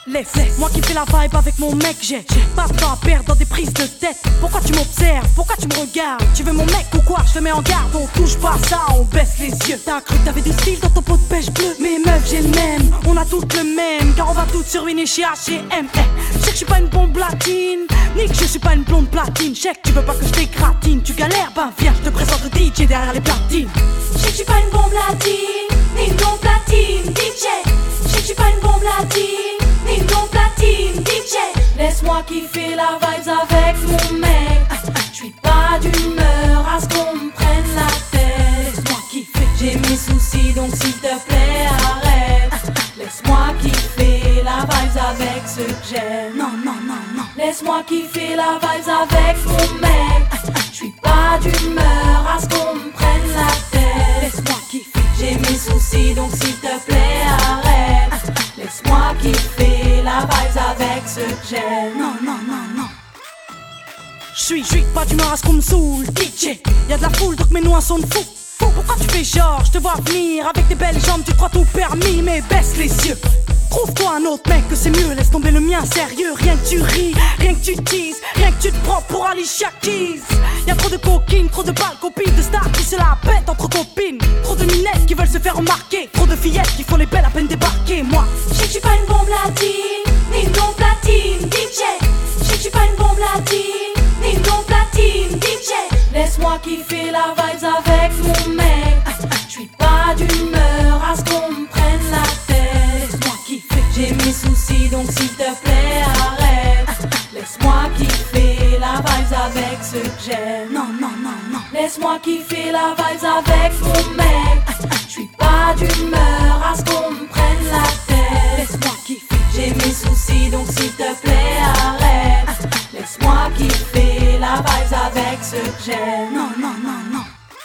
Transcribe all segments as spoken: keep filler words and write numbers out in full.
Laisse, laisse. Moi qui fais la vibe avec mon mec, j'ai pas de temps à perdre dans des prises de tête. Pourquoi tu m'observes? Pourquoi tu me regardes? Tu veux mon mec ou quoi? Je te mets en garde, on touche pas à ça, on baisse les yeux. T'as cru que t'avais du style dans ton pot de pêche bleu? Mais meuf, j'ai le même, on a toutes le même, car on va toutes se ruiner chez H et M. Eh, je sais que je suis pas une bombe latine, ni que je suis pas une blonde platine. Je sais que tu veux pas que je t'écratine. Tu galères? Ben viens, je te présente le D J derrière les platines. Je sais que je suis pas une bombe latine, ni une blonde platine, D J. Je sais que je suis pas une bombe latine, ni une blonde platine, D J. Laisse-moi kiffer la vibes avec mon mec. Je suis pas d'humeur à ce qu'on me prenne la tête. Laisse-moi kiffer, j'ai mes soucis donc s'il te plaît arrête. Laisse-moi kiffer la vibes avec ceux que j'aime. Non, non, non, non. Laisse-moi kiffer la vibes avec mon mec. Je suis pas d'humeur à ce qu'on me prenne la tête. Laisse-moi kiffer, j'ai mes soucis donc s'il te plaît arrête. Laisse-moi kiffer la vibes avec ceux que j'aime. non, non, non, non. J'suis, j'suis pas d'humeur à ce qu'on me saoule, D J. Y'a de la foule donc mes noix sont de fou. Pourquoi tu fais genre, je te vois venir avec tes belles jambes, tu crois tout permis, mais baisse les yeux. Trouve-toi un autre mec que c'est mieux, laisse tomber le mien sérieux. Rien que tu ris, rien que tu teases, rien que tu te prends pour Alicia Keys. Y'a trop de coquines, trop de balles, copines de stars qui se la pètent entre copines. Trop de minettes qui veulent se faire remarquer, trop de fillettes qui font les belles à peine débarquer. Moi, je sais que je suis pas une bombe latine, ni une blonde platine, D J. Je sais que je suis pas une bombe latine, ni une blonde platine, D J. Laisse-moi kiffer la vibes avec mon mec. Je suis pas d'humeur à ce qu'on me prenne la tête. laisse-moi kiffer, j'ai mes soucis donc s'il te plaît arrête. Laisse-moi kiffer la vibes avec ceux que j'aime. non, non, non, non. Laisse-moi kiffer la vibes avec mon mec. Je suis pas d'humeur à ce qu'on me prenne la tête. Laisse-moi kiffer, j'ai mes soucis donc s'il te plaît arrête. Laisse-moi kiffer la vibes avec ceux que j'aime. non, non, non, non.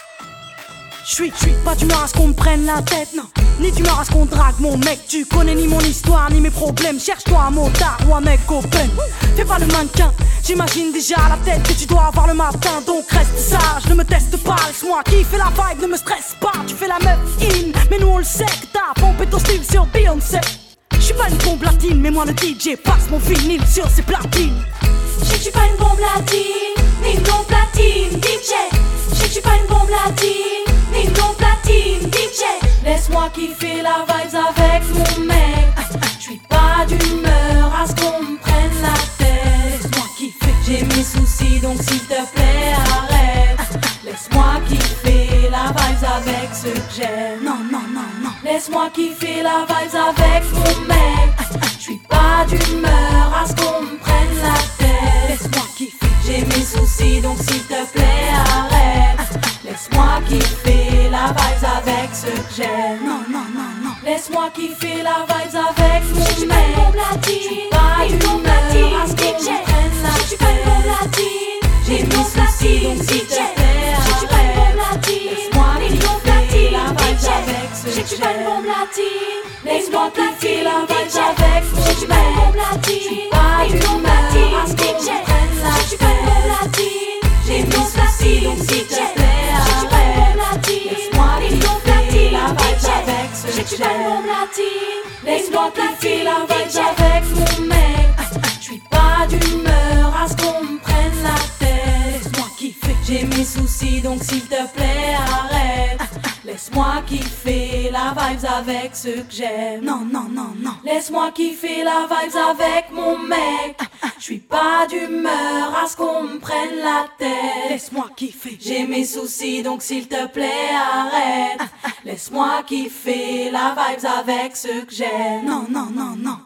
J'suis, j'suis pas d'humeur à ce qu'on me prenne la tête, non. Ni d'humeur à ce qu'on drague mon mec. Tu connais ni mon histoire, ni mes problèmes. Cherche-toi un motard ou un mec open. Fais pas le mannequin, j'imagine déjà la tête que tu dois avoir le matin. Donc reste sage, ne me teste pas. Laisse-moi kiffer la vibe, ne me stresse pas. Tu fais la meuf in, mais nous on le sait que t'as pompé ton style sur Beyoncé. J'suis pas une bombe latine, mais moi le D J passe mon vinyle sur ses platines. Je sais que je suis pas une bombe latine, ni une blonde platine, D J. Je sais que je suis pas une bombe latine, ni une blonde platine, D J. Laisse-moi kiffer la vibes avec mon mec. Je suis pas d'humeur à ce qu'on me prenne la tête. Laisse-moi kiffer, j'ai mes soucis donc s'il te plaît arrête. Laisse-moi kiffer la vibes avec ceux que j'aime. non, non, non, non. Laisse-moi kiffer la vibes avec mon mec. Je suis pas d'humeur à ce qu'on me prenne la tête. Laisse-moi kiffer, j'ai mes soucis donc s'il te plaît arrête. Laisse-moi kiffer la vibes avec ceux que j'aime. non, non, non, non. Laisse-moi kiffer la vibes avec mon Je suis pas mec. une bombe latine, pas ni une blonde d'humeur platine, à ce qu'on D J. me prenne la Je suis pas une bombe tête. latine, J'ai ni une mes blonde soucis platine, donc D s'il J. te plaît Je suis pas une bombe arrête. latine, Laisse-moi ni une blonde kiffer platine, la D vibes J. avec ceux Je sais que je suis pas une que bombe j'aime. latine, ni une Laisse-moi blonde platine, kiffer la D vibes J. avec Je mon sais que je suis pas une bombe mec. latine, Pas ni une blonde d'humeur platine, à ce D qu'on J. me prenne la Je sais que je suis pas une bombe tête. latine, J'ai ni une mes blonde soucis platine, donc D s'il J. te plaît Je sais que je suis pas une bombe arrête. latine, Laisse-moi ni une blonde kiffer platine, la D vibes J. avec Je ceux sais que que je suis pas une j'aime. bombe latine, Laisse-moi kiffer la D vibes J. avec mon mec. Je suis pas d'humeur à ce qu'on me prenne la tête. Laisse-moi kiffer, J'ai mes soucis donc s'il te plaît arrête. Laisse-moi kiffer la vibes avec ceux que j'aime. non, non, non, non. Laisse-moi kiffer la vibes avec mon mec. Je suis pas d'humeur à ce qu'on me prenne la tête. Laisse-moi kiffer, J'ai mes soucis donc s'il te plaît arrête. Laisse-moi kiffer la vibes avec ceux que j'aime. non, non, non, non.